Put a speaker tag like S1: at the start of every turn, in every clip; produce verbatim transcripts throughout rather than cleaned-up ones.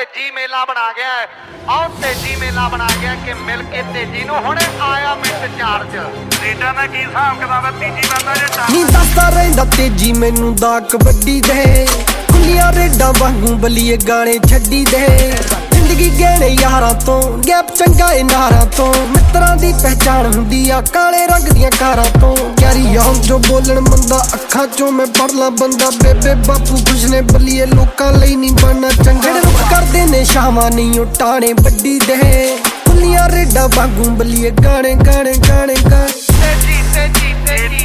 S1: तेजी मेला बना गया है, और तेजी मेला बना गया कि मिल के तेजी नूं हुणे आया मिंट चार्ज रेडा ना की हिसाब किताब है तेजी बंदा जे
S2: नी दसदा रहिंदा तेजी मैनू दा कबड्डी दे खुलियां रेडा वांगू बलीए गाने छड्डी दे जिंदगी गहने यारां तो गैप चंगा ए नारां तो मित्रां दी पहचान हुंदी आ काले रंग दियां कारां तो यारी आउं जो बोलण मंदा अखां चों मैं पढ़ ला बंदा बेबे बापू कुछ ने बलीए लोकां लई नहीं बनना चंगा रुख करदे ने शावां नहीं ओ टाणे बड्डी दे खुलियां रेडा वांगू बलीए गाने गाने गाने गाने
S1: तेजी तेजी तेजी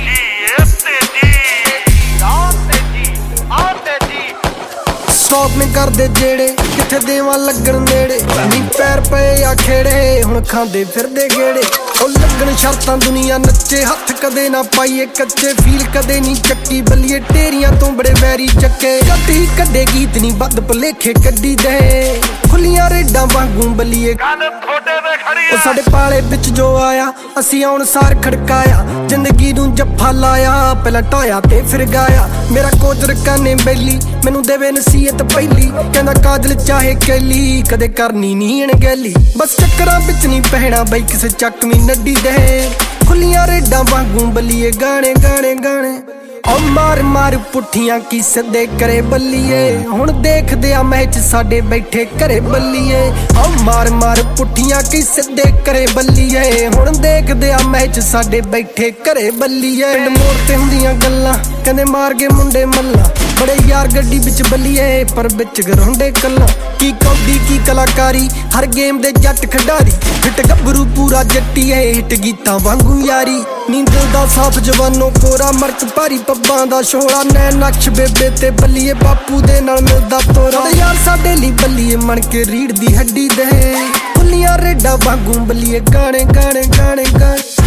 S2: स्टॉप में कर दे जेड़े किथे देवा लगन नेड़े नी पैर पे आ खेड़े हुण खांदे फिरदे गेड़े ओ लगन शर्तां दुनिया नच्चे हथ कदे ना पाइए कच्चे फील कदे नी चक्की बलिए टेरियां तो बड़े वैरी चक्के कट ही कदे गीत नी बद भलेखे कड्डी दे खुलियां रेडा वांगू बलिए
S1: गल थोड़े ते खड़ी
S2: ओ साडे पाले विच जो आया असी आउण सार खड़काया जिंदगी नूं जफ्फा लाया पहला ढाया ते फिर गाया मेरा कोचर काने बैली मैनू देवे नसीहत पहली कहंदा काजल चाहे कैली कदे करनी नी अणगैली बस चक्करां विच नी पैणा बई किसे चकवी नड्डी दे खुलियां रेडा वांगू बलीए गाने गाने गाने ओ मार मार पुठियां की सदे करे बल्लीए हुण देखदे आ मैच साडे बैठे घरे बल्लीए ओ मार मार पुठियां की सदे करे बल्लीए हुण देखदे आ मैच साडे बैठे घरे बल्लीए मोड़ ते हुंदियां गल्लां कहंदे मार गए मुंडे मल्ला बड़े यार गड्डी बिच बल्लीए पर बिच गरोंडे कल्ला की कौडी की कलाकारी हर गेम दे जट खिडारी हिट गबरू पूरा जट्टी है हिट गीतां वांगू यारी नींद दा साफ जवानों कोरा मरक भारी पब्बां दा शोला नैन नक्श बेबे ते बल्लीए बापू दे नाल मिलदा तोरा यार साडे लई बल्लीए मन के रीढ़ दी हड्डी दे खुलियां रेडा वांगू बल्लीए गाने गाने गाने गाने